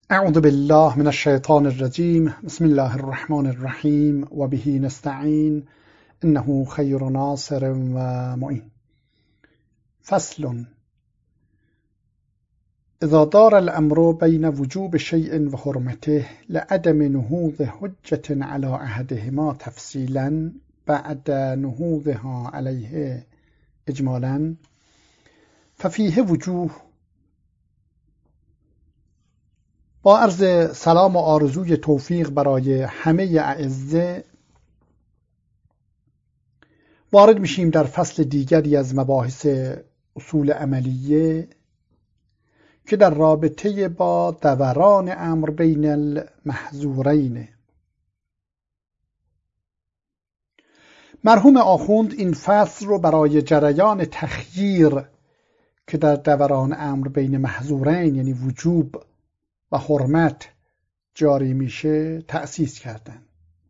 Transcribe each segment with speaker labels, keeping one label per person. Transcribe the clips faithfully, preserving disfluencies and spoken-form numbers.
Speaker 1: اعوذ بالله من الشیطان الرجیم. بسم الله الرحمن الرحیم و به نستعین انه خیر ناصر و معین. فصل: اذا دار الامر بین وجوب شیء و حرمته لعدم نهوض حجة على احدهما تفصیلا بعد نهوضها علیه اجمالا ففیه وجوه. با عرض سلام و آرزوی توفیق برای همه اعزه وارد میشیم در فصل دیگری از مباحث اصول عملیه که در رابطه با دوران امر بین المحظورین. مرحوم آخوند این فصل رو برای جریان تخییر که در دوران امر بین محظورین یعنی وجوب و حرمت جاری میشه تأسیس کردن.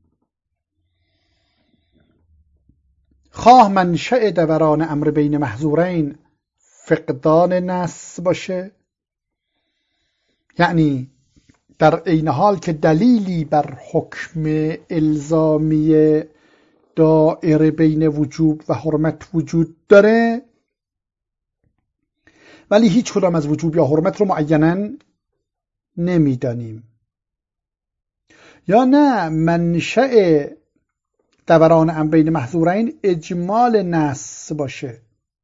Speaker 1: خواه منشأ دوران امر بین محظورین فقدان نص باشه، یعنی در عین حال که دلیلی بر حکم الزامی دائره بین وجوب و حرمت وجود داره ولی هیچ کدام از وجوب یا حرمت رو معیناً نمیدانیم، یا نه منشأ دوران امر بین محظورین اجمال نص باشه،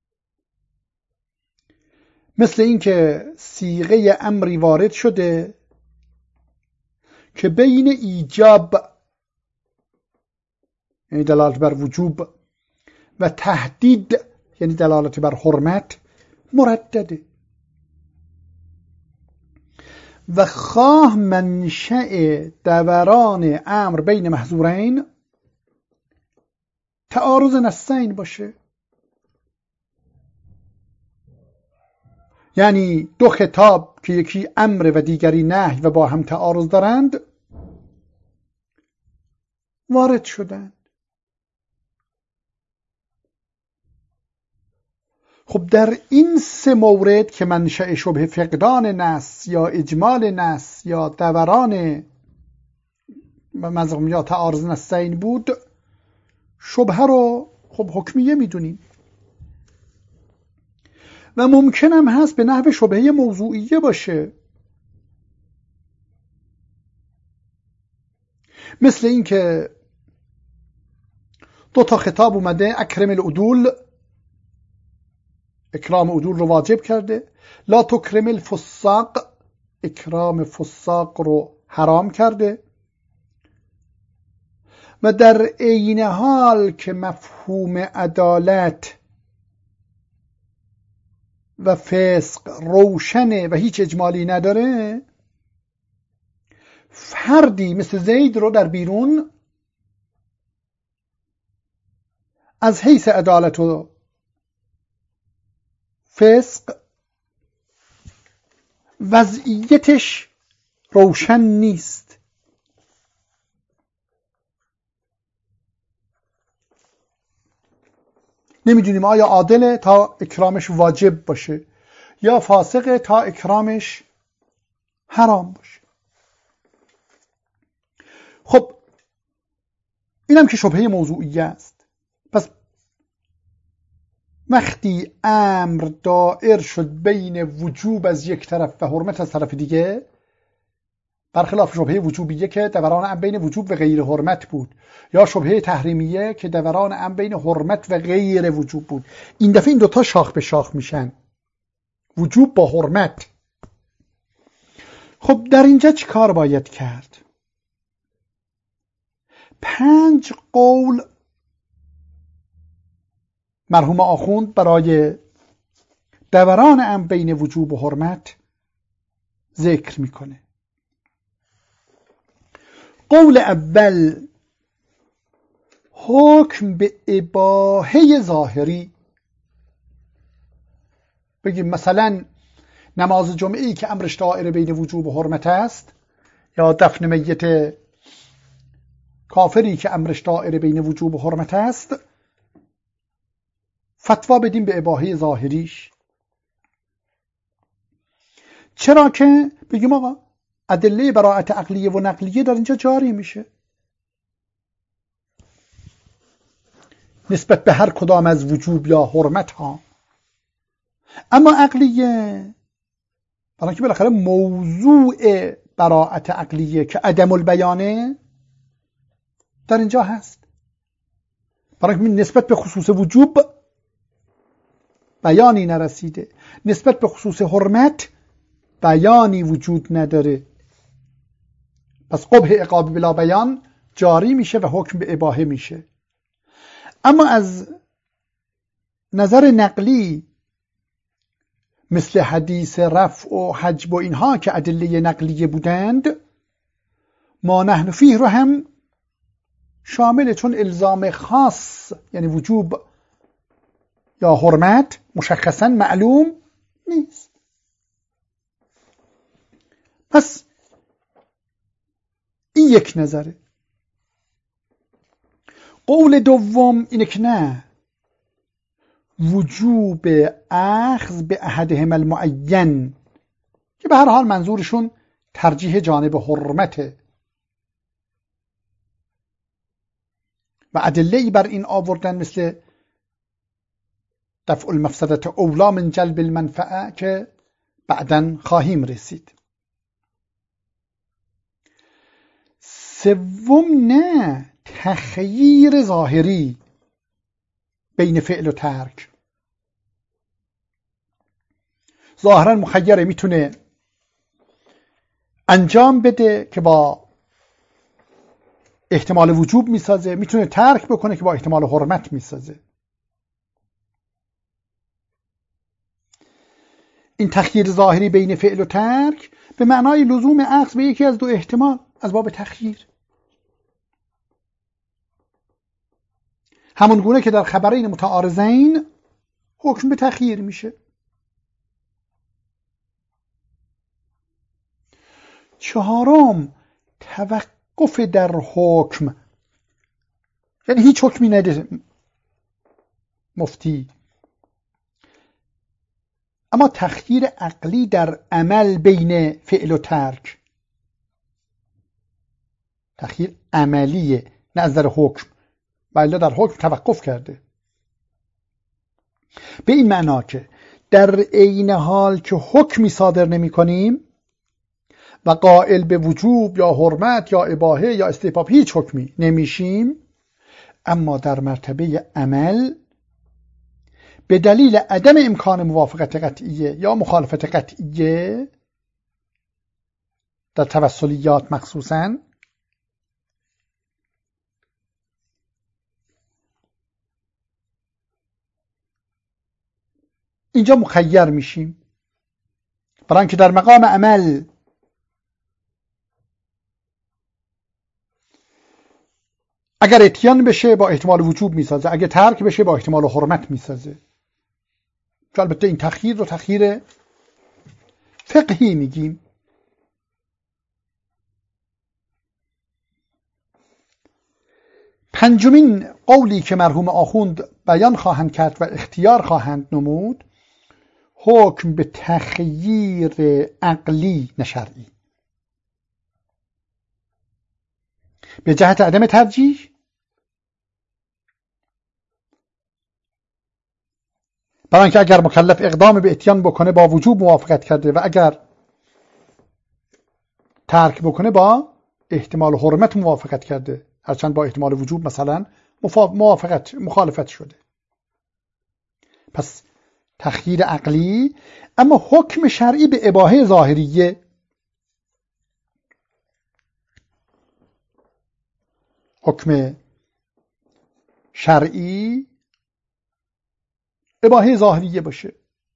Speaker 1: مثل اینکه صیغه امری وارد شده که بین ایجاب یعنی دلالت بر وجوب و تهدید یعنی دلالت بر حرمت مردده. و خواه منشأ دوران امر بین محظورین تعارض نصین باشه، یعنی دو خطاب که یکی امر و دیگری نهی و با هم تعارض دارند وارد شدند. خب در این سه مورد که منشأ شبه فقدان نص یا اجمال نص یا دوران یا تعارض نصین بود، شبهه رو خب حکمیه میدونیم و ممکن هم هست به نحو شبهه موضوعیه باشه، مثل این که دو تا خطاب اومده اکرم العدول، اکرام عدول رو واجب کرده، لا تکرم الفساق، اکرام فساق رو حرام کرده، و در عین حال که مفهوم عدالت و فسق روشنه و هیچ اجمالی نداره، فردی مثل زید رو در بیرون از حیث عدالت و فسق وضعیتش روشن نیست. نمیدونیم آیا عادله تا اکرامش واجب باشه یا فاسقه تا اکرامش حرام باشه. خب اینم که شبهه موضوعیه است. پس وقتی امر دائر شد بین وجوب از یک طرف و حرمت از طرف دیگه، برخلاف شبهه وجوبیه که دوران امر بین وجوب و غیر حرمت بود، یا شبهه تحریمیه که دوران امر بین حرمت و غیر وجوب بود، این دفعه این دوتا شاخ به شاخ میشن، وجوب با حرمت. خب در اینجا چی کار باید کرد؟ پنج قول مرحوم آخوند برای دوران امر بین وجوب و حرمت ذکر میکنه. قول اول حکم به اباحه ظاهری. بگیم مثلا نماز جمعه‌ای که امرش دائره بین وجوب و حرمت است، یا دفن میت کافری که امرش دائره بین وجوب و حرمت است، فتوا بدیم به اباحه ظاهریش. چرا که بگیم آقا ادله براءت عقلیه و نقلیه در اینجا جاری میشه نسبت به هر کدام از وجوب یا حرمت ها. اما عقلیه برای اینکه بالاخره موضوع براءت عقلیه که عدم البیانه در اینجا هست، برای اینکه نسبت به خصوص وجوب بیانی نرسیده، نسبت به خصوص حرمت بیانی وجود نداره، پس قبح عقاب بلا بیان جاری میشه و حکم به اباحه میشه. اما از نظر نقلی مثل حدیث رفع و حجب و اینها که ادله نقلیه بودند، ما نحن فیه رو هم شامله، چون الزام خاص یعنی وجوب یا حرمت مشخصا معلوم نیست. پس این یک نظره. قول دوم اینه که نه، وجوب اخذ به احدهم المعین، که به هر حال منظورشون ترجیح جانب حرمته و ادله‌ای بر این آوردن مثل دفع المفسدة اولی من جلب المنفعه که بعداً خواهیم رسید. سوم نه، تخییر ظاهری بین فعل و ترک. ظاهرا مخیره، میتونه انجام بده که با احتمال وجوب میسازه، میتونه ترک بکنه که با احتمال حرمت میسازه. این تخییر ظاهری بین فعل و ترک به معنای لزوم اخذ به یکی از دو احتمال از باب تخییر، همون گونه که در خبرین متعارضین حکم به تخییر میشه. چهارم، توقف در حکم، یعنی هیچ حکمی نده مفتی، اما تخییر عقلی در عمل بین فعل و ترک، تخییر عملیه نه از در حکم، ولی در حکم توقف کرده. به این معنا که در عین حال که حکمی صادر نمی کنیم و قائل به وجوب یا حرمت یا اباحه یا استحباب هیچ حکمی نمیشیم، اما در مرتبه عمل به دلیل عدم امکان موافقت قطعیه یا مخالفت قطعیه در توسلیات مخصوصاً، اینجا مخیر میشیم، برای اینکه در مقام عمل اگر اتیان بشه با احتمال وجوب میسازه، اگر ترک بشه با احتمال حرمت میسازه. که البته این تخییر رو تخییر فقهی میگیم. پنجمین قولی که مرحوم آخوند بیان خواهند کرد و اختیار خواهند نمود، حکم به تخییر عقلی نه شرعی، به جهت عدم ترجیح برای اینکه اگر مکلف اقدام به اتیان بکنه با وجوب موافقت کرده و اگر ترک بکنه با احتمال حرمت موافقت کرده، هرچند با احتمال وجوب مثلا موافقت مخالفت شده. پس تخییر عقلی. اما حکم شرعی به اباحه ظاهریه، حکم شرعی اباحه ظاهریه باشه.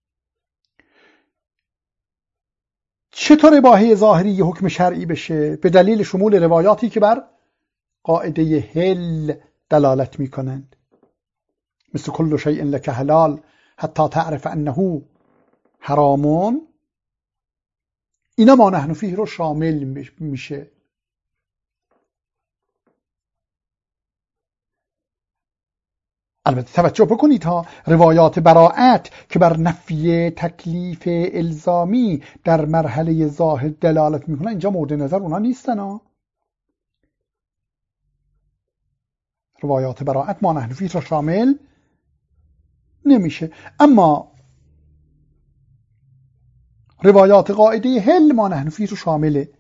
Speaker 1: چطور اباحه ظاهری حکم شرعی بشه؟ به دلیل شمول روایاتی که بر قاعده حل دلالت می کنند، مثل کل شیء لک حلال حتی تعرف انه حرامون. اینا ما نحن فیه رو شامل میشه. البته توجه بکنید ها، روایات براءت که بر نفی تکلیف الزامی در مرحله ظاهر دلالت میکنن اینجا مورد نظر اونا نیستن ها. روایات براءت ما نحن فیه را شامل نمیشه، اما روایات قاعده حل ما نحن فیه رو شامله.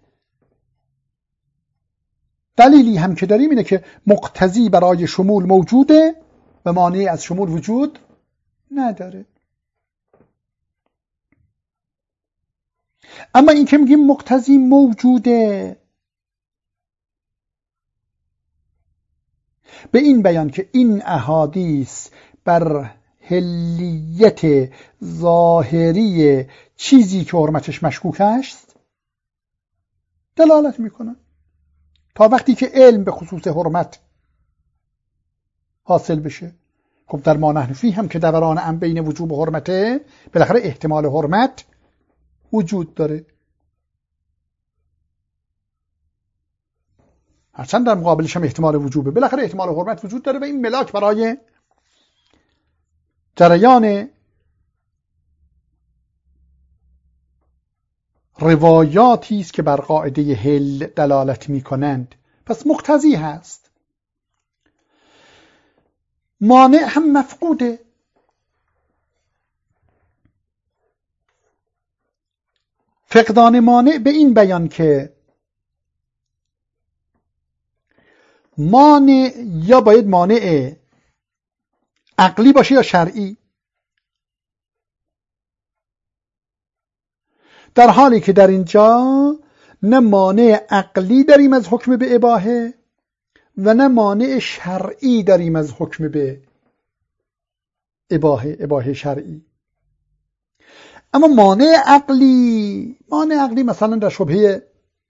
Speaker 1: دلیلی هم که داریم اینه که مقتضی برای شمول موجوده و مانعی از شمول وجود نداره. اما این که میگیم مقتضی موجوده به این بیان که این احادیث بر حلیت ظاهری چیزی که حرمتش مشکوک است دلالت میکنه، تا وقتی که علم به خصوص حرمت حاصل بشه. خب در ما نحن فیه هم که دوران ام بین وجوب و حرمته، بالاخره احتمال حرمت وجود داره، هرچند در مقابلش هم احتمال وجوبه، بالاخره احتمال حرمت وجود داره و این ملاک برای جریان روایاتی است که بر قاعده حل دلالت می کنند. پس مقتضی هست. مانع هم مفقوده. فقدان مانع به این بیان که مانع یا باید مانع عقلی باشه یا شرعی، در حالی که در اینجا نه مانع عقلی داریم از حکم به اباحه و نه مانع شرعی داریم از حکم به اباحه اباحه شرعی. اما مانع عقلی مانع عقلی مثلا در شبهه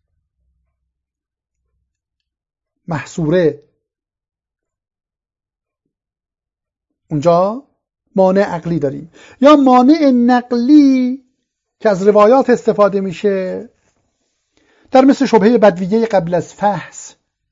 Speaker 1: محصوره، اونجا مانع عقلی داریم، یا مانع نقلی که از روایات استفاده میشه در مثل شبهه بدویه قبل از فحص،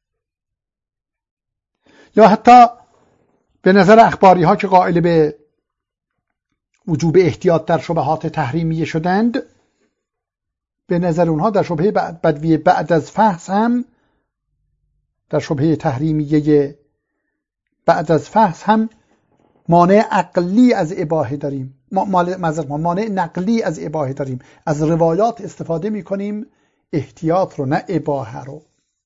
Speaker 1: یا حتی به نظر اخباری ها که قائل به وجوب احتیاط در شبهات تحریمیه شدند، به نظر اونها در شبهه بدویه بعد از فحص هم، در شبهه تحریمیه بعد از فحص هم مانع عقلی از اباحه داریم، مانع نقلی از اباحه داریم، از روایات استفاده می کنیم احتیاط رو نه اباحه رو.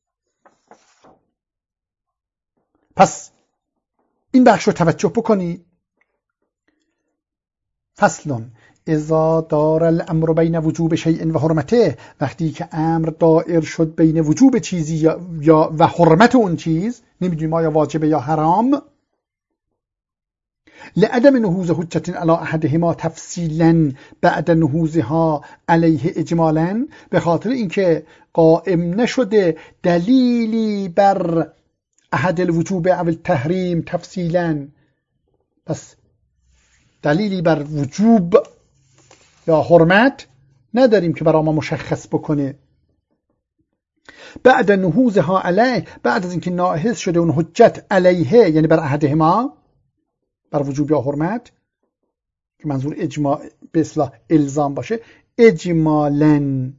Speaker 1: پس این بخش رو توجه بکنید. فصلون اذا دار الامر بین وجوب شیء و حرمته، وقتی که امر دائر شد بین وجوب چیزی یا و حرمت اون چیز، نمیدونیم آیا واجبه یا حرام، لعدم نهوض حجت علی احدهما تفصیلا بعد نهوضها علیه اجمالا، به خاطر اینکه قائم نشده دلیلی بر احد الوجوب او التحریم تفصیلا، پس دلیلی بر وجوب یا حرمت نداریم که برای ما مشخص بکنه. بعد نهوضها علیه، بعد از اینکه ناهض شده اون حجت علیه، یعنی بر احدهما، بر وجوب یا حرمت، که منظور اجماع به اصطلاح الزام باشه، اجمالاً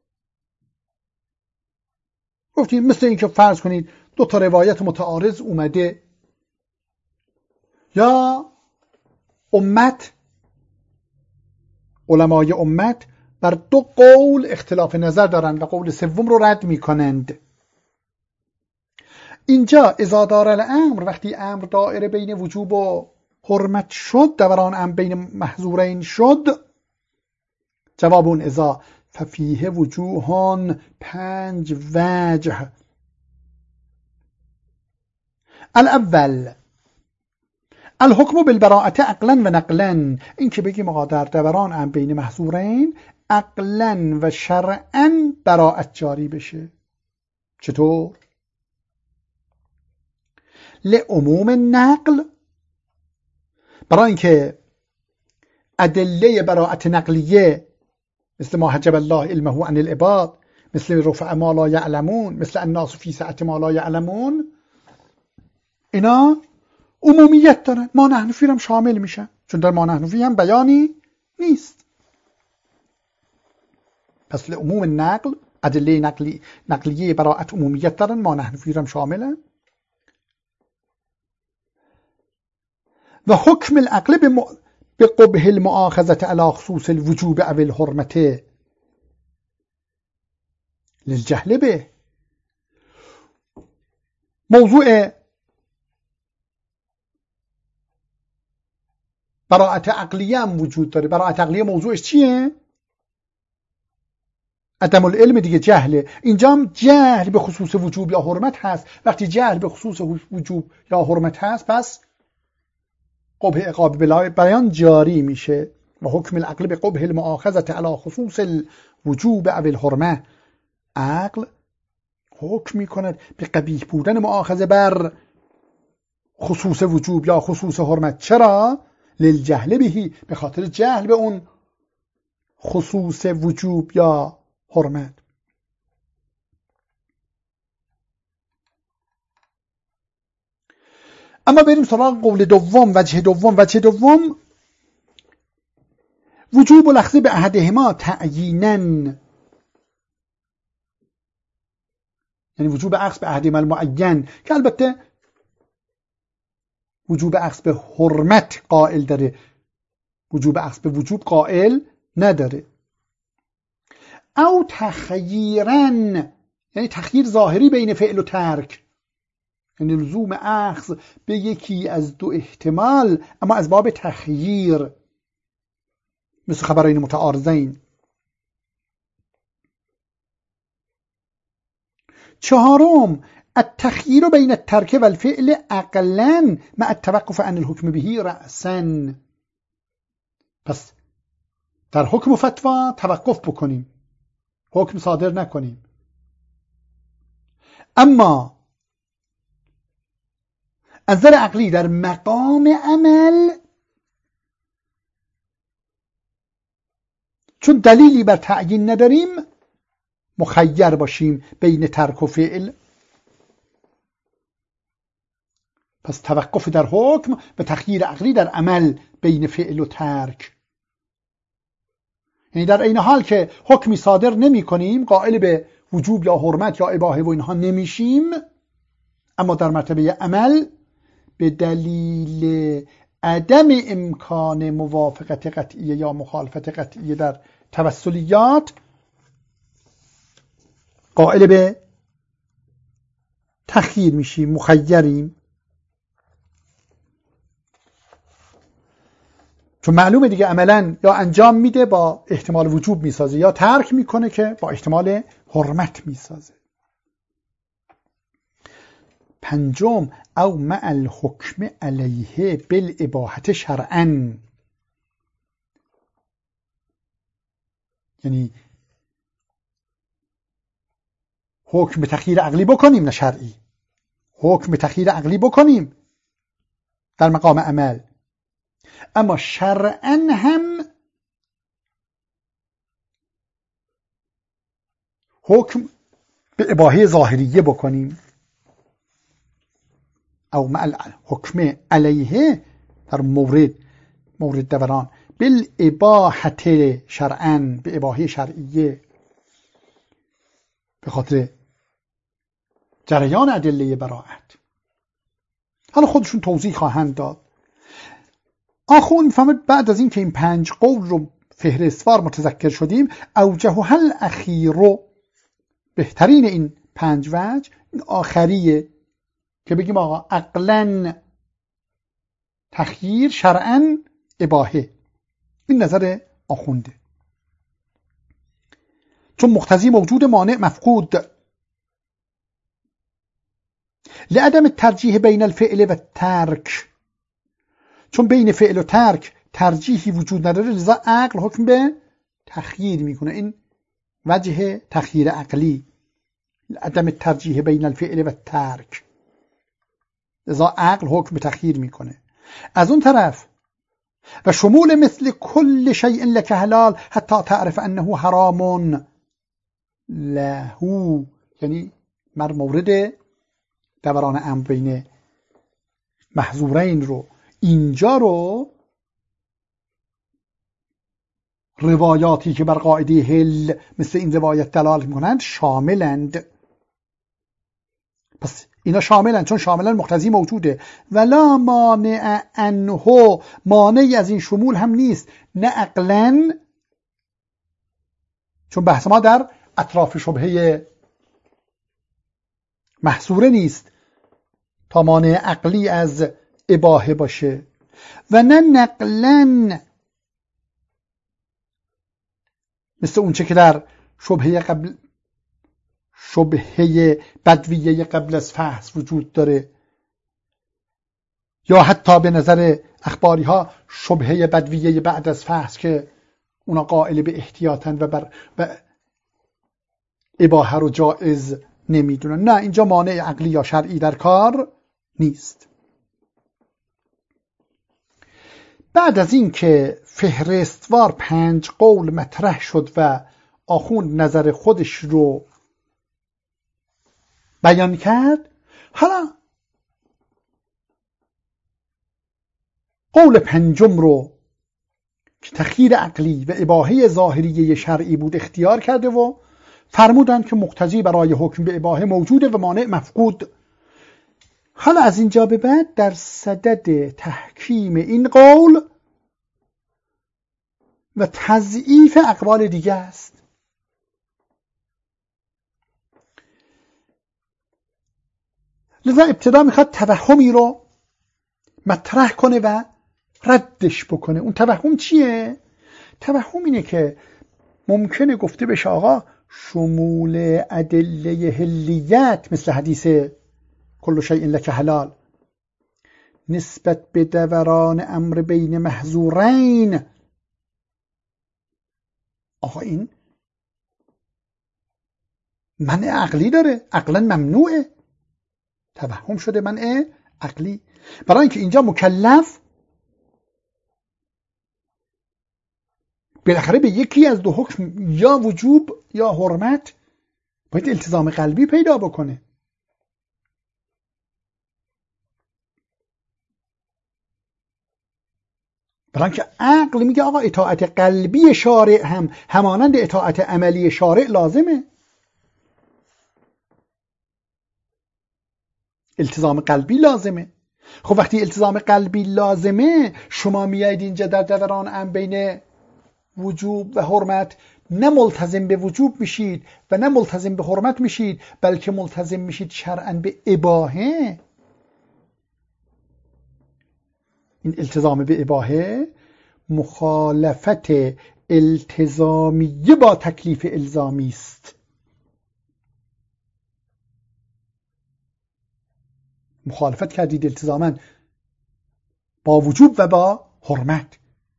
Speaker 1: گفتیم مثل اینکه فرض کنید دو تا روایت متعارض اومده، یا امت علمای امت بر دو قول اختلاف نظر دارند و قول سوم رو رد میکنند. اینجا اذا دار الامر، وقتی امر دائره بین وجوب و حرمت شد، دوران امر بین محظورین شد، جواب اون اذا ففیه وجوهان، پنج وجه. الاول الحکم بالبراءت عقلا و نقلا، این که بگیم آقا در دوران امر بین محظورین عقلا و شرعا براءت جاری بشه. چطور؟ لعموم نقل، برای اینکه ادله براءت نقلیه مثل ما حجب الله علمه عن العباد، مثل رفع ما لا یعلمون، مثل الناس فی سعة ما لا یعلمون، اینا عمومیت دارن، ما نحن فی هم شامل میشن، چون در ما نحن فی هم بیانی نیست. پس عموم نقل، ادله نقلی نقلیه براءت عمومیت دارن، ما نحن فی هم شاملن. و حکم العقل به قبح المؤاخذة على خصوص الوجوب او الحرمة للجهل به. موضوع براءت عقلیه هم وجود داره. براءت عقلیه موضوعش چیه؟ عدم العلم دیگه، جهله. اینجا هم جهل به خصوص وجوب یا حرمت هست. وقتی جهل به خصوص وجوب یا حرمت هست، پس قبح عقاب بلا بیان جاری میشه. و حکم العقل به قبح المؤاخذة على خصوص الوجوب او الحرمه. عقل حکم میکند به قبیح بودن مؤاخذه بر خصوص وجوب یا خصوص حرمت. چرا؟ للجهل بهی، به خاطر جهل به اون خصوص وجوب یا حرمت. اما بریم سراغ قول دوم، وجه دوم. وجه دوم وجوب الاخذ به احدهما تعیینا، یعنی وجوب اخذ به احدهما المعین، که البته وجوب اخذ به حرمت قائل داره، وجوب اخذ به وجوب قائل نداره. او تخییرا، یعنی تخییر ظاهری بین فعل و ترک، یعنی لزوم اخذ به یکی از دو احتمال اما از باب تخییر، مثل خبرین متعارضین. چهارم التخییر بین الترک والفعل عقلا مع التوقف عن الحكم به رأسا. پس در حکم و فتوا توقف بکنیم، حکم صادر نکنیم. اما از نظر عقلی در مقام عمل، چون دلیلی بر تعیین نداریم، مخیر باشیم بین ترک و فعل. پس توقف در حکم و تخییر عقلی در عمل بین فعل و ترک، یعنی در این حال که حکمی صادر نمی کنیم، قائل به وجوب یا حرمت یا اباحه و اینها نمیشیم، اما در مرتبه عمل به دلیل عدم امکان موافقت قطعیه یا مخالفت قطعیه در توسلیات قائل به تخییر میشیم، مخیریم. چون معلومه دیگه عملا یا انجام میده با احتمال وجوب میسازه، یا ترک میکنه که با احتمال حرمت میسازه. پنجم او مع الحکم علیه بالاباحه شرعا، یعنی حکم به تخییر عقلی بکنیم، نه شرعی، حکم به تخییر عقلی بکنیم در مقام عمل، اما شرعا هم حکم به اباحه ظاهریه بکنیم. او مع الحکم علیه در مورد مورد دوران بالاباحه شرعا، به اباحه شرعیه، به خاطر جریان ادله براءت. حالا خودشون توضیح خواهند داد. آخون میفهمد بعد از این که این پنج قول رو فهرستوار متذکر شدیم، اوجه هل اخیرو، بهترین این پنج وجه این آخریه که بگیم آقا عقلا تخییر، شرعا اباحه. این نظر آخونده، چون مقتضی موجود مانع مفقود لعدم الترجیح بین الفعل و ترک، چون بین فعل و ترک ترجیحی وجود نداره، لذا عقل حکم به تخییر میکنه. این وجه تخییر عقلی، عدم الترجیح بین الفعل و ترک، لذا عقل حکم به تخییر میکنه. از اون طرف و شمول مثل کل شیء لک حلال حتی تعرف انه حرام له، یعنی مر مورد دوران امر بین محظورین رو اینجا رو روایاتی که بر قاعده حل مثل این روایت دلالت میکنند شاملند. پس اینا شاملند، چون شاملند مقتضی موجوده. ولا مانع عنه، مانعی از این شمول هم نیست، نه عقلاً، چون بحث ما در اطراف شبهه محصوره نیست تا مانع عقلی از اباحه باشه، و نه نقلاً، مثل اون چه که در شبهه قبل شبهه بدویه قبل از فحص وجود داره، یا حتی به نظر اخباری ها شبهه بدویه بعد از فحص که اونا قائل به احتیاطن و بر و اباحه رو جائز نمیدونن. نه، اینجا مانع عقلی یا شرعی در کار نیست. بعد از این که فهرستوار پنج قول مطرح شد و آخوند نظر خودش رو بیان کرد، حالا قول پنجم رو که تخییر عقلی و اباحه ظاهریه شرعی بود اختیار کرده و فرمودند که مقتضی برای حکم به اباحه موجوده و مانع مفقود. حالا از اینجا به بعد در صدد تحکیم این قول و تضعیف اقوال دیگه است. لذا ابتدا میخواد توهمی رو مطرح کنه و ردش بکنه. اون توهم چیه؟ توهم اینه که ممکنه گفته بشه آقا شمول ادله حلیت مثل حدیث کل شیء لک حلال نسبت به دوران امر بین محظورین، آقا این منع عقلی داره، عقلا ممنوعه. توهم شده منع عقلی، برای اینکه اینجا مکلف بالاخره به یکی از دو حکم یا وجوب یا حرمت باید التزام قلبی پیدا بکنه. برای اینکه عقل میگه آقا اطاعت قلبی شارع هم همانند اطاعت عملی شارع لازمه. التزام قلبی لازمه. خب وقتی التزام قلبی لازمه، شما میایید اینجا در دوران ام بین وجوب و حرمت نه ملتزم به وجوب میشید و نه ملتزم به حرمت میشید، بلکه ملتزم میشید شرعاً به اباحه. این التزام به اباحه مخالفت التزامیه با تکلیف الزامی است. مخالفت کردید التزاماً با وجوب و با حرمت،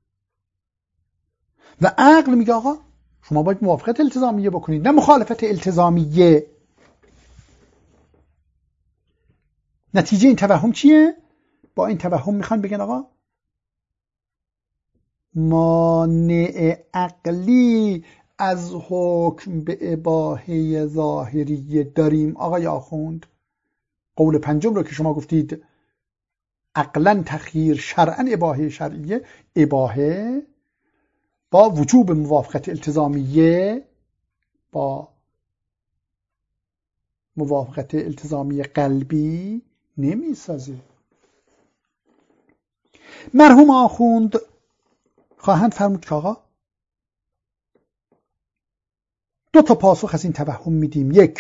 Speaker 1: و عقل میگه آقا شما باید موافقت التزامیه بکنید نه مخالفت التزامیه. نتیجه این توهم چیه؟ با این توهم میخوان بگن آقا مانع عقلی از حکم به اباحه ظاهریه داریم. آقای آخوند، قول پنجم رو که شما گفتید عقلا تخییر شرعا اباحه شرعیه، اباحه با وجوب موافقت التزامیه با موافقت التزامی قلبی نمی سازه. مرحوم آخوند خواهند فرمود که آقا دو تا پاسخ از این توهم میدیم. یک،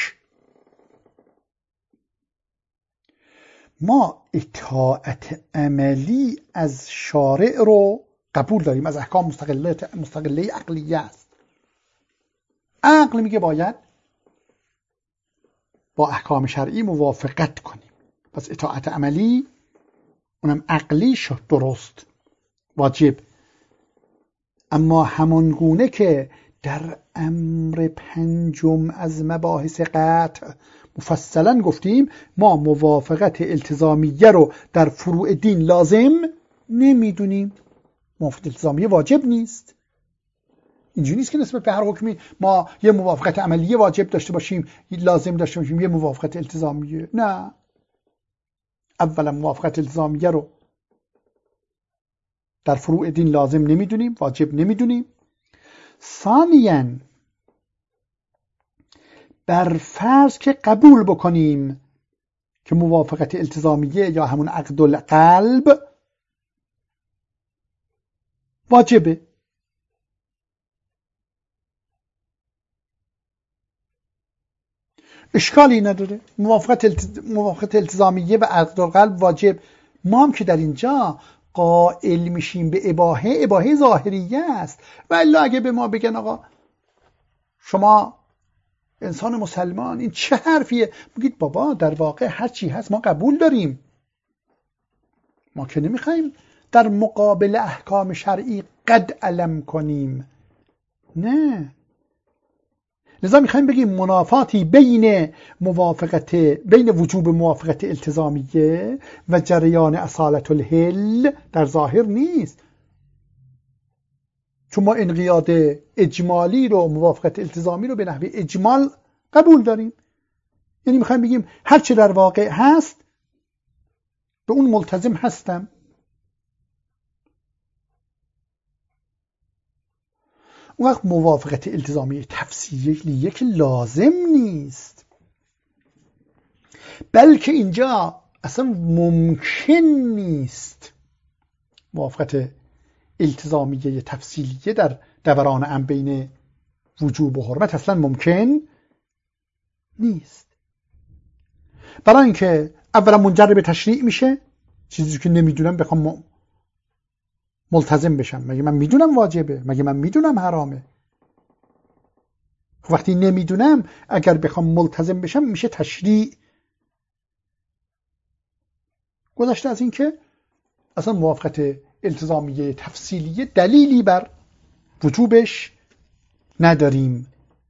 Speaker 1: ما اطاعت عملی از شارع رو قبول داریم، از احکام مستقله مستقله عقلیه است. عقل میگه باید با احکام شرعی موافقت کنیم، پس اطاعت عملی اونم عقلی شد درست واجب. اما همان گونه که در امر پنجم از مباحث قطع مفصلا گفتیم ما موافقت التزامیه رو در فروع دین لازم نمیدونیم، موافقت التزامیه واجب نیست. اینجوری نیست که نسبت به هر حکمی ما یه موافقت عملیه واجب داشته باشیم، لازم داشته باشیم یه موافقت التزامیه. نه، اولا موافقت التزامیه رو در فروع دین لازم نمیدونیم، واجب نمیدونیم. ثانیاً بر فرض که قبول بکنیم که موافقت التزامیه یا همون عقد القلب واجبه، اشکالی نداره، موافقت, التز... موافقت التزامیه و عقد القلب واجب. ما هم که در اینجا قائل میشیم به اباحه، اباحه ظاهریه است. و الا اگه به ما بگن آقا شما انسان مسلمان این چه حرفیه، بگید بابا در واقع هر چی هست ما قبول داریم، ما که نمیخوایم در مقابل احکام شرعی قد علم کنیم، نه. لذا میخوایم بگیم منافاتی بین موافقت بین وجوب موافقت التزامیه و جریان اصالت الحل در ظاهر نیست، چون ما انقیاد اجمالی رو، موافقت التزامی رو به نحو اجمال قبول داریم. یعنی میخوایم بگیم هر چه در واقع هست به اون ملتزم هستم. اون وقت موافقت التزامی تفصیلیه که لازم نیست، بلکه اینجا اصلا ممکن نیست موافقت التزامیه تفصیلیه در دوران ام بین وجوب و حرمت اصلا ممکن نیست. برای اینکه اولا منجر به تشریع میشه، چیزی که نمیدونم بخوام ملتزم بشم، مگه من میدونم واجبه؟ مگه من میدونم حرامه؟ وقتی نمیدونم اگر بخوام ملتزم بشم میشه تشریع. گذشته از این که اصلا موافقت التزامیه تفصیلیه دلیلی بر وجوبش نداریم.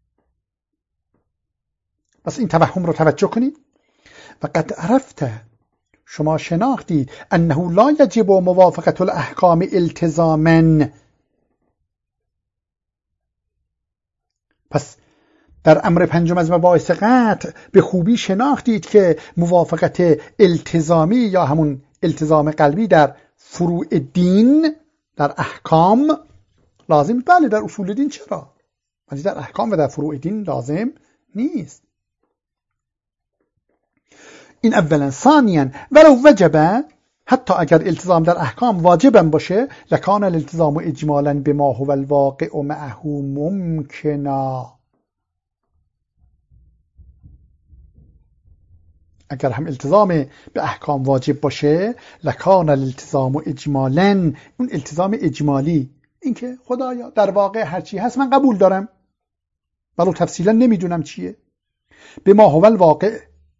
Speaker 1: بس این توهم رو توجه کنید. و قد عرفت، شما شناختید، انه لا یجب موافقت الاحکام التزاما. پس در امر پنجم از مباحث قطع به خوبی شناختید که موافقت التزامی یا همون التزام قلبی در فروع دین، در احکام لازم، بله در اصول دین چرا، ولی در احکام و در فروع دین لازم نیست. این اولا. ثانیا ولو وجب، حتی اگر التزام در احکام واجبا باشه، لکان الالتزام اجمالا بما هو الواقع معه ممکنا. اگر هم التزام به احکام واجب باشه، لکان الالتزام اجمالا، اون التزام اجمالی، اینکه خدایا در واقع هرچی هست من قبول دارم ولو تفصیلا نمیدونم چیه، بما هو الواقع،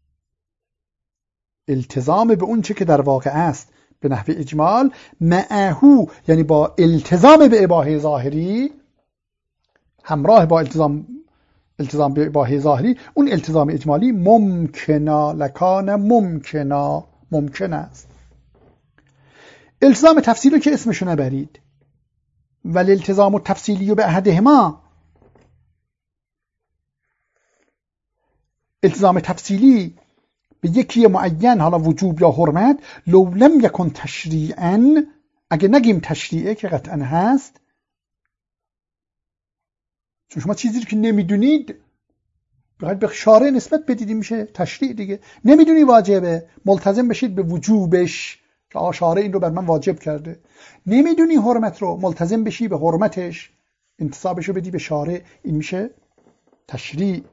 Speaker 1: التزام به اون چه که در واقع است به نحو اجمال، معهو یعنی با التزام به اباحه ظاهری، همراه با التزام التزام به اباحه ظاهری، اون التزام اجمالی ممکنا، لکان ممکنا، ممکن است. التزام تفصیلی که اسمشو نبرید، ولی التزام تفصیلی به احدهما، التزام تفصیلی به یکی معین، حالا وجوب یا حرمت، لو لم یکن تشریعا، اگه نگیم تشریعه که قطعا هست، چون شما چیزی که نمیدونید بخواید به شارع نسبت بدید میشه تشریع دیگه. نمیدونی واجبه، ملتزم بشید به وجوبش که آقا شارع این رو بر من واجب کرده. نمیدونی حرمت رو، ملتزم بشی به حرمتش، انتصابش رو بدی به شارع، این میشه تشریع.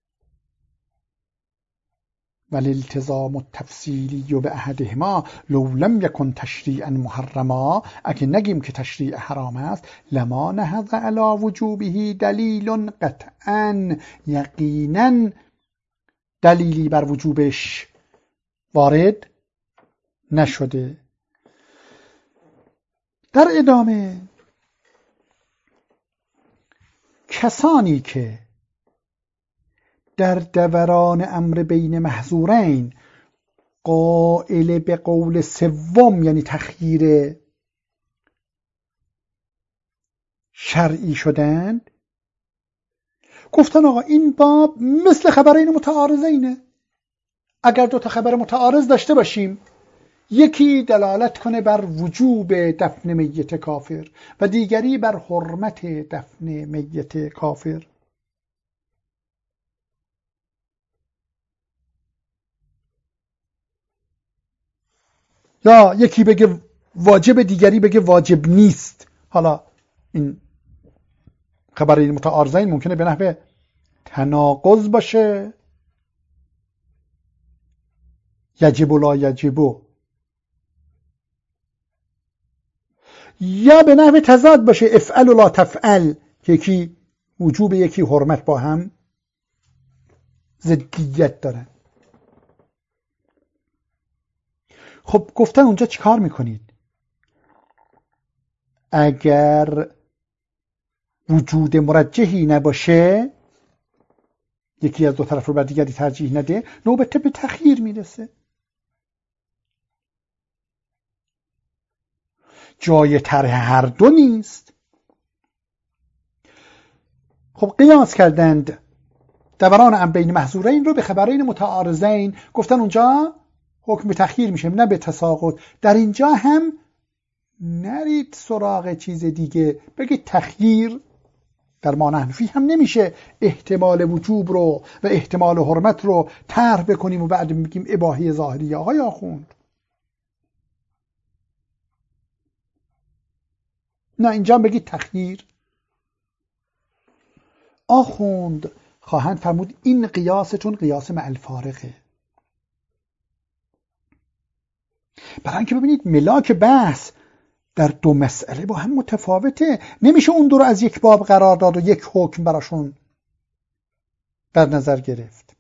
Speaker 1: ولی التزام التفصیلی به احدهما لو لم یکن تشریعا محرما، اگه نگیم که تشریع حرام است، لما نهض علی وجوبه دلیل قطعا، یقینا دلیلی بر وجوبش وارد نشده. در ادامه کسانی که در دوران امر بین محظورین قائل به قول سوم، یعنی تخییر شرعی شدند، گفتن آقا این باب مثل خبرین متعارضینه. اگر دو تا خبر متعارض داشته باشیم، یکی دلالت کنه بر وجوب دفن میت کافر و دیگری بر حرمت دفن میت کافر. یا یکی بگه واجب، دیگری بگه واجب نیست. حالا این خبرین متعارضین ممکنه به نحو تناقض باشه، یجب و لا یجب، یا به نحو تضاد باشه، افعل و لا تفعل، یکی وجوب یکی حرمت با هم ضدیت دارن. خب گفتن اونجا چی کار میکنید؟ اگر وجود مرجحی نباشه، یکی از دو طرف رو بر دیگری ترجیح نده، نوبت به تخییر میرسه. جای طرح هر دو نیست. خب قیاس کردند دوران عن بین محظورین رو به خبرین متعارضین، گفتن اونجا حکم به تخییر میشه نه به تساقط. در اینجا هم نرید سراغ چیز دیگه، بگید تخییر در ما نحنفی هم نمیشه احتمال وجوب رو و احتمال حرمت رو طرح بکنیم و بعد بگیم اباحی ظاهری. آقای آخوند نه، اینجا بگید تخییر. آخوند خواهند فرمود این قیاستون قیاس مع الفارقه. برای اینکه ببینید ملاک بحث در دو مسئله با هم متفاوته، نمیشه اون دو رو از یک باب قرار داد و یک حکم براشون در نظر گرفت.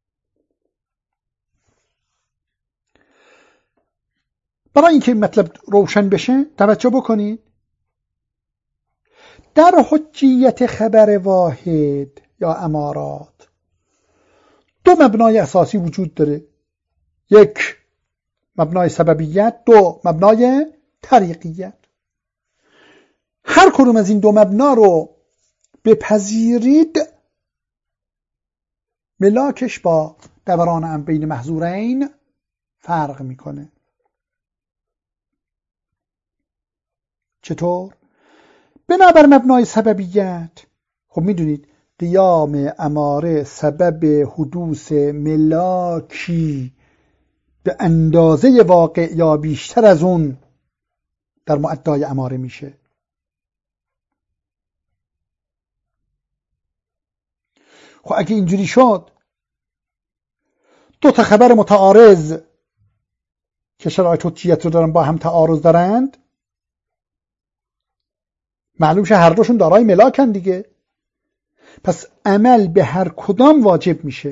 Speaker 1: برای اینکه مطلب روشن بشه توجه بکنید، در حجیت خبر واحد یا امارات دو مبنای اساسی وجود داره، یک مبنای سببیت، دو مبنای طریقیت. هر کدوم از این دو مبنا رو بپذیرید ملاکش با دوران عن بین محظورین فرق میکنه. چطور؟ بنابر مبنای سببیت خب میدونید قیام اماره سبب حدوث ملاکی به اندازه واقع یا بیشتر از اون در مؤدای اماره میشه. خب اگه اینجوری شد دو تا خبر متعارض که شرایط حجیت رو دارن با هم تعارض دارند، معلوم شه هر دوشون دارای ملاکن دیگه، پس عمل به هر کدام واجب میشه.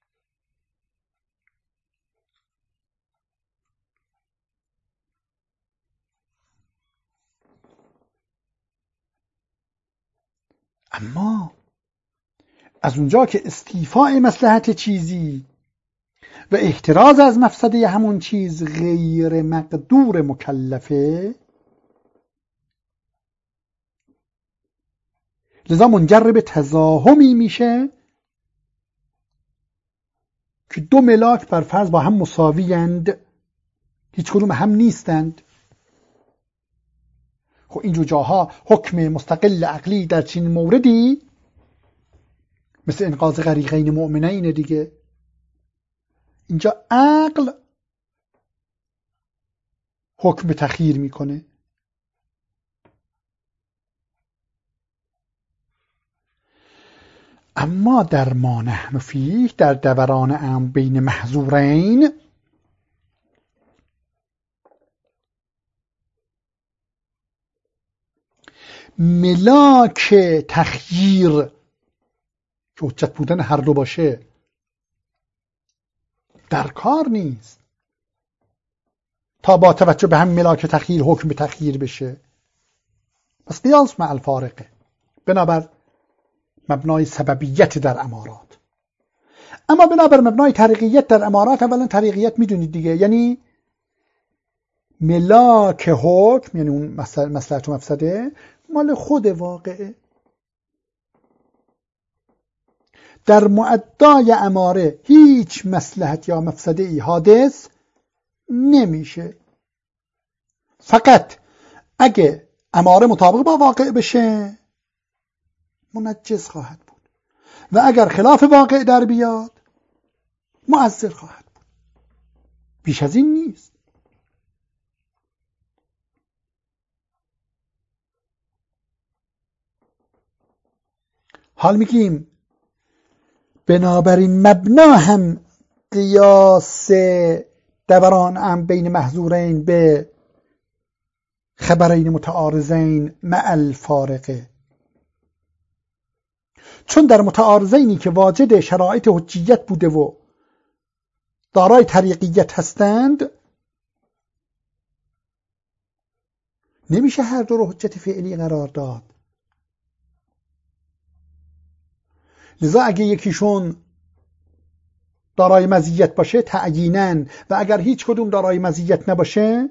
Speaker 1: اما از اونجا که استیفاء مصلحت چیزی و احتراز از مفسده همون چیز غیر مقدور مکلفه، لذا منجر به تزاحمی میشه که دو ملاک بر فرض با هم مساویند، هیچ کدوم هم نیستند. خب اینجور جاها حکم مستقل عقلی در چنین موردی مثل انقاذ غریقین مؤمنین دیگه، اینجا عقل حکم به تخییر میکنه. اما در ما نحن فیه، در دوران عن بین محظورین، ملاک تخییر که حجت بودن هر دو باشه در کار نیست تا با توجه به هم ملاک تخییر حکم به تخییر بشه. پس قیاس مع الفارقه بنابر مبنای سببیت در امارات. اما بنابر مبنای طریقیت در امارات، اولا طریقیت میدونید دیگه، یعنی ملاک حکم، یعنی اون مصلحت و مفسده مال خود واقعه. در مؤدای اماره هیچ مصلحت یا مفسده ای حادث نمیشه. فقط اگه اماره مطابق با واقع بشه منجز خواهد بود و اگر خلاف واقع در بیاد مؤثر خواهد بود. بیش از این نیست. حال میگیم بنابراین مبنا هم قیاس دوران ام بین محظورین به خبرین متعارضین مع الفارقه، چون در متعارضینی که واجد شرایط حجیت بوده و دارای طریقیت هستند نمیشه هر دو رو حجت فعلی قرار داد. لذا اگه یکیشون دارای مزیت باشه تعییناً و اگر هیچ کدوم دارای مزیت نباشه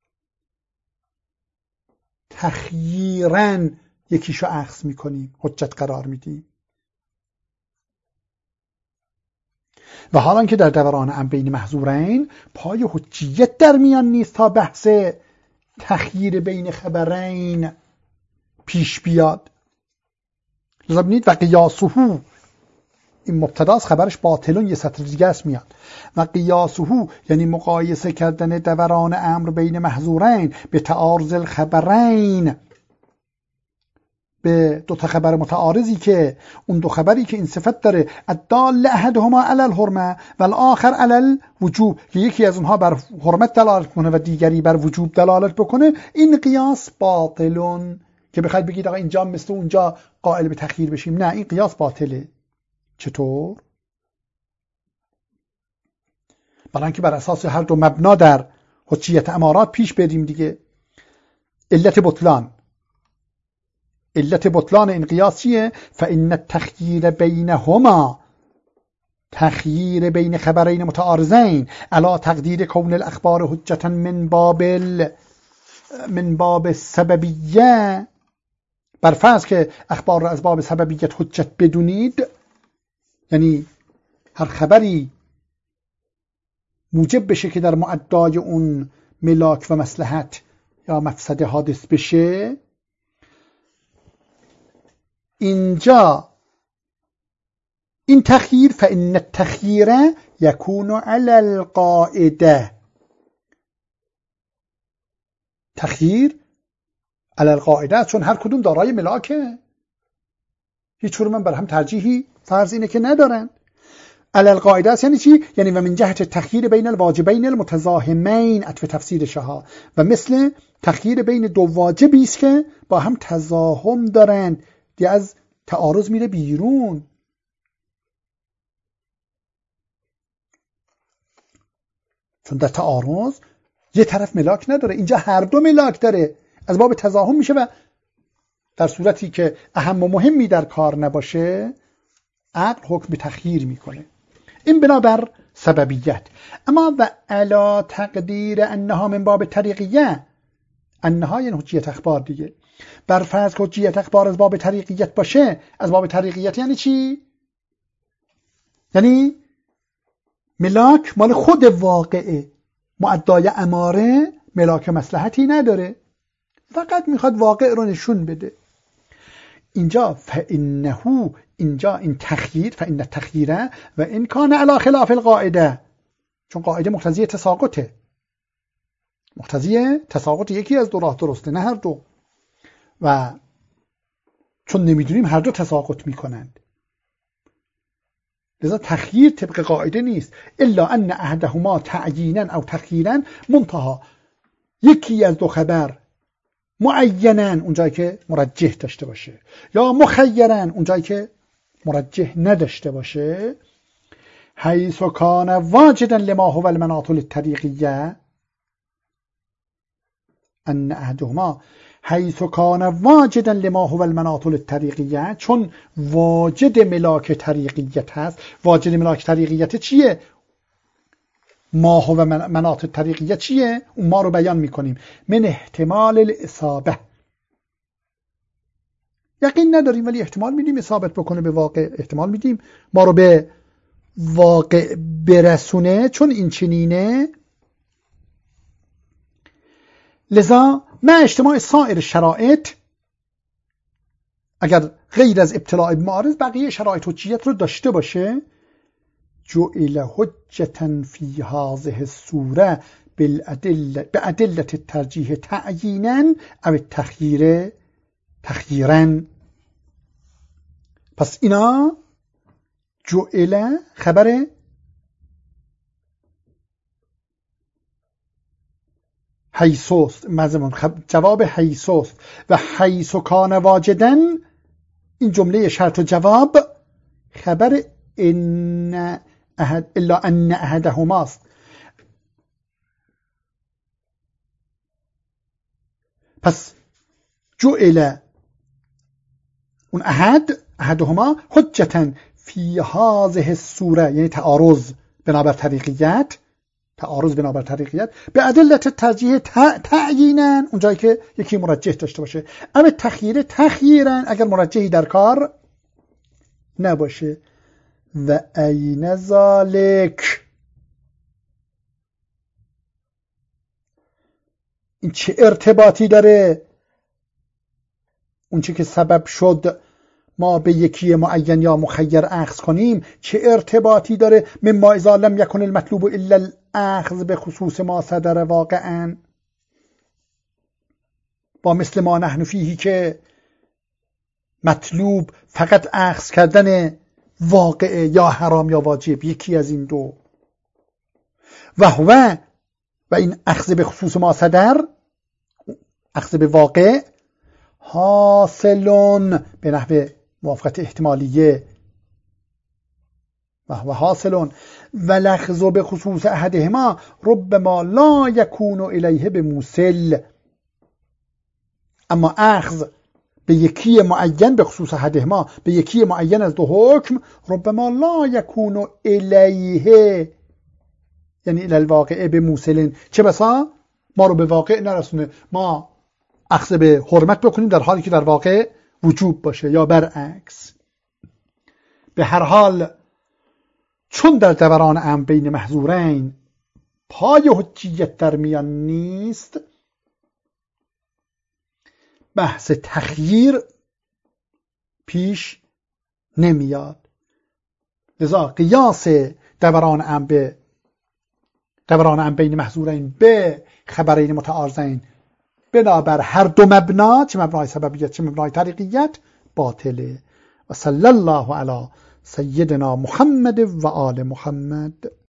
Speaker 1: تخییراً یکیشو اخذ میکنیم، حجت قرار میدیم. و حالا که در دوران ام بین محظورین پای حجیت در میان نیست تا بحث تخییر بین خبرین پیش بیاد. لذا ببینید و قیاسه، این مبتداست، خبرش باطلون یه سطر دیگه است میاد. و قیاسه یعنی مقایسه کردن دوران امر بین محظورین به تعارض الخبرین، به دو تا خبر متعارضی که اون دو خبری که این صفت داره الدال احدهما علی الحرمه و الاخر علی الوجوب، که یکی از اونها بر حرمت دلالت کنه و دیگری بر وجوب دلالت بکنه، این قیاس باطلون. که بخواید بگید آقا اینجا مثل اونجا قائل به تخییر بشیم، نه، این قیاس باطله. چطور؟ برای اینکه بر اساس هر دو مبنا در حجیت امارات پیش بریم دیگه. علت بطلان علت بطلان این قیاس چیه؟ فإن التخییر بینهما، تخییر بین خبرین متعارضین علی تقدیر کون الاخبار حجتا من باب من باب سببیه، بر فرض که اخبار را از باب سببیت حجت بدونید، یعنی هر خبری موجب بشه که در معدای اون ملاک و مصلحت یا مفسد حادث بشه، اینجا این تخییر فإن التخییر یکون علی القاعده، تخییر علی القاعده، چون هر کدوم دارای ملاکه، هیچ کدوم بر هم ترجیحی فرض اینه که ندارن. علی القاعده است یعنی چی؟ یعنی و من جهت تخییر بین الواجبین المتزاحمین، عطف تفسیر شها، و مثل تخییر بین دو واجبی است که با هم تزاحم دارن، دی از تعارض میره بیرون. چون در تعارض یه طرف ملاک نداره، اینجا هر دو ملاک داره، از باب تزاحم میشه و در صورتی که اهم و مهمی در کار نباشه عقل حکم به تخییر میکنه. این بنابر سببیت. اما و علا تقدیر انها من باب طریقیه، انها یعنی حجیت اخبار دیگه، بر فرض که حجیت اخبار از باب طریقیت باشه، از باب طریقیت یعنی چی؟ یعنی ملاک مال خود واقعه، معدای اماره ملاک مصلحتی نداره، فقط میخواد واقع رو نشون بده. اینجا فإنه، اینجا این تخییر، فإن التخییره و این کان علی خلاف القاعده، چون قاعده مقتضی تساقطه، مقتضی تساقط یکی از دو راه درسته، نه هر دو، و چون نمیدونیم هر دو تساقط میکنند، لذا تخییر طبق قاعده نیست. الا ان احدهما تعیینا او تخییرا منتها، یکی از دو خبر معینا اونجایی که مرجح داشته باشه یا مخیرا اونجایی که مرجح نداشته باشه، حیث کان واجدا لما هو المناط الطریقیه، ان احدهما حیث کان واجدا لما هو المناط الطریقیه، چون واجد ملاک طریقیت هست. واجد ملاک طریقیت چیه؟ ما هو مناط الطریقیه چیه؟ اون ما رو بیان میکنیم. من احتمال الاصابه، یقین نداریم ولی احتمال میدیم اصابت بکنه به واقع، احتمال میدیم ما رو به واقع برسونه. چون این چنینه لذا مع اجتماع سایر شرایط، اگر غیر از ابتلاع معارض بقیه شرایط حجیت رو داشته باشه، جعل حجة فی هذه الصوره بالادله بادله الترجیح تعیینا او تخییر تخییرا. پس اینا جعل خبر حیثوست، جواب حیثوست و حیث کان واجدن، این جمله شرط و جواب خبر ان احد الا ان احدهماست. پس جعل اون احد احدهما حجتا فی هذه الصوره، یعنی تعارض بنابر طریقیت، تعارض بنابر طریقیت به ادله ترجیح تعیینا، اون جایی که یکی مرجح داشته باشه، اما تخییر تخییرا اگر مرجحی در کار نباشه. و این ذالک، این چه ارتباطی داره؟ اون چه که سبب شد ما به یکی معین یا مخیر اخذ کنیم، چه ارتباطی داره مما اذا لم یکن المطلوب الا الاخذ به خصوص ما صدر واقعا، با مثل ما نحن فیهی که مطلوب فقط اخذ کردن واقعه یا حرام یا واجب، یکی از این دو. و هو، و این اخذ به خصوص ما صدر، اخذ به واقع، حاصلون به نحو موافقت احتمالیه، و هو حاصلون و لخذ به خصوص احدهما ربما لا یکون الیه بموصل. اما اخذ به یکی معین به خصوص احدهما، به یکی معین از دو حکم، ربما لا یکون الیه یعنی الی الواقع بموصل، چه بسا ما رو به واقع نرسونه، ما اخذ به حرمت بکنیم در حالی که در واقع وجوب باشه یا برعکس. به هر حال چون در دوران امر بین محظورین پای حجیت در میان نیست، بحث تخییر پیش نمیاد. لذا قیاس دوران امر به دوران امر بین محظورین به خبرین متعارضین بنابر هر دو مبنا، چه مبنای سببیت چه مبنای طریقیت، باطله. و صلی الله علی سیدنا محمد و آل محمد.